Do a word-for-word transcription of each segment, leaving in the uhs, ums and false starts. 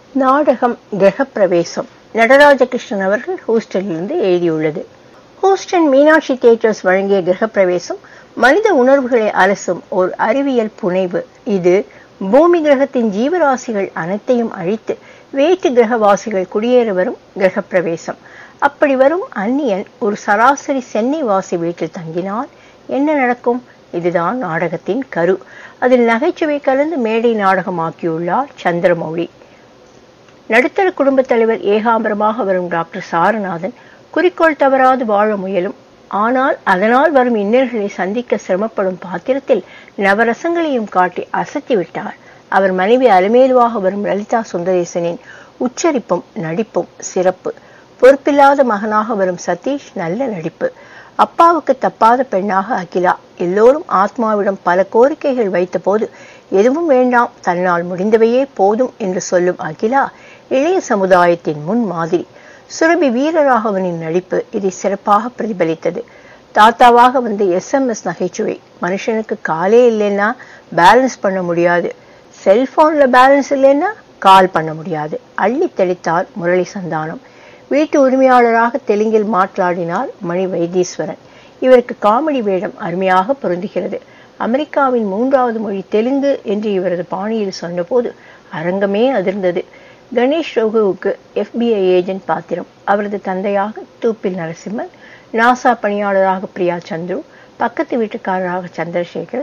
நாடகம் கிரகப்பிரவேசம். நடராஜகிருஷ்ணன் அவர்கள் ஹூஸ்டனிலிருந்து எழுதியுள்ளது. ஹூஸ்டன் மீனாட்சி தியேட்டர்ஸ் வழங்கிய கிரகப்பிரவேசம் மனித உணர்வுகளை அலசும் ஓர் அறிவியல் புனைவு. இது பூமி கிரகத்தின் ஜீவராசிகள் அனைத்தையும் அழித்து வேற்று கிரகவாசிகள் குடியேற வரும் கிரகப்பிரவேசம். அப்படி வரும் அந்நியன் ஒரு சராசரி சென்னை வாசி வீட்டில் தங்கினால் என்ன நடக்கும்? இதுதான் நாடகத்தின் கரு. அதில் நகைச்சுவை கலந்து மேடை நாடகமாக்கியுள்ளார் சந்திரமௌழி. நடுத்தர குடும்பத் தலைவர் ஏகாம்பரமாக வரும் டாக்டர் சாரநாதன் குறிக்கோள் தவறாது வாழ முயலும், ஆனால் அதனால் வரும் இன்னல்களை சந்திக்க சிரமப்படும் பாத்திரத்தில் நவரசங்களையும் காட்டி அசத்தி விட்டார். அவர் மனைவி அலமேலுவாக வரும் லலிதா சுந்தரேசனின் உச்சரிப்பும் நடிப்பும் சிறப்பு. பொறுப்பில்லாத மகனாக வரும் சதீஷ் நல்ல நடிப்பு. அப்பாவுக்கு தப்பாத பெண்ணாக அகிலா. எல்லோரும் ஆத்மாவிடம் பல கோரிக்கைகள் வைத்த போது எதுவும் வேண்டாம், தன்னால் முடிந்தவையே போதும் என்று சொல்லும் அகிலா இளைய சமுதாயத்தின் முன் மாதிரி. சுரபி வீரராகவனின் நடிப்பு இதை சிறப்பாக பிரதிபலித்தது. தாத்தாவாக வந்து எஸ் எம் எஸ் நகைச்சுவை. மனுஷனுக்கு காலே இல்லைன்னா பேலன்ஸ் பண்ண முடியாது, செல்போன்ல பேலன்ஸ் இல்லைன்னா கால் பண்ண முடியாது. அள்ளி தெளித்தார் முரளி சந்தானம். வீட்டு உரிமையாளராக தெலுங்கில் மாట్లాடினார் மணி வைத்தீஸ்வரன். இவருக்கு காமெடி வேடம் அருமையாக பொருந்துகிறது. அமெரிக்காவின் மூன்றாவது மொழி தெலுங்கு என்று இவரது பாணியில் சொன்னபோது அரங்கமே அதிர்ந்தது. கணேஷ் ரகுவுக்கு எஃபிஐ ஏஜென்ட் பாத்திரம். அவரது தந்தையாக தூப்பில் நரசிம்மன், நாசா பணியாளராக பிரியா சந்துரு, பக்கத்து வீட்டுக்காரராக சந்திரசேகர்,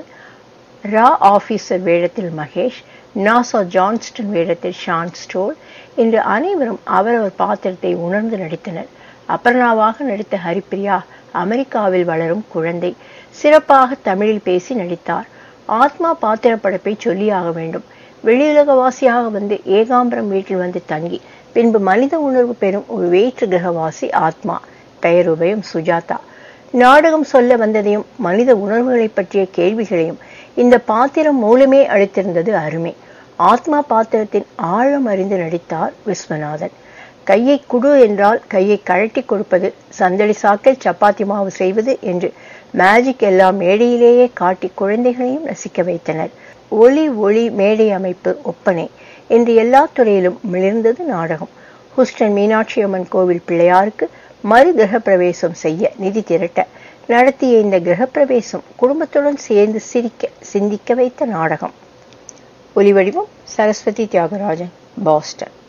ரா ஆபீசர் வேடத்தில் மகேஷ், நாசா ஜான்ஸ்டன் வேடத்தில் ஷான் ஸ்டோல் என்று அனைவரும் அவரவர் பாத்திரத்தை உணர்ந்து நடித்தனர். அபர்ணாவாக நடித்த ஹரிப்பிரியா அமெரிக்காவில் வளரும் குழந்தை. சிறப்பாக தமிழில் பேசி நடித்தார். ஆத்மா பாத்திர படைப்பை சொல்லியாக வேண்டும். வெளியுலகவாசியாக வந்து ஏகாம்பரம் வீட்டில் வந்து தங்கி பின்பு மனித உணர்வு பெறும் ஒரு வேற்று கிரகவாசி ஆத்மா. பெயர் உபயம் சுஜாதா. நாடகம் சொல்ல வந்ததையும் மனித உணர்வுகளை பற்றிய கேள்விகளையும் இந்த பாத்திரம் மூலமே அளித்திருந்தது அருமை. ஆத்மா பாத்திரத்தின் ஆழம் அறிந்து நடித்தார் விஸ்வநாதன். கையை குடு என்றால் கையை கழட்டி கொடுப்பது, சந்தடி சாக்கில் சப்பாத்தி மாவு செய்வது என்று மேஜிக் எல்லாம் மேடையிலேயே காட்டி குழந்தைகளையும் ரசிக்க வைத்தனர். ஒளி ஒளி மேடை அமைப்பு ஒப்பனை என்று எல்லா துறையிலும் மிளிர்ந்தது நாடகம். ஹூஸ்டன் மீனாட்சி அம்மன் கோவில் பிள்ளையாருக்கு மறு கிரகப்பிரவேசம் செய்ய நிதி திரட்ட நடத்திய இந்த கிரகப்பிரவேசம் குடும்பத்துடன் சேர்ந்து சிரிக்க சிந்திக்க வைத்த நாடகம். ஒலிவடிவம் சரஸ்வதி தியாகராஜன், பாஸ்டன்.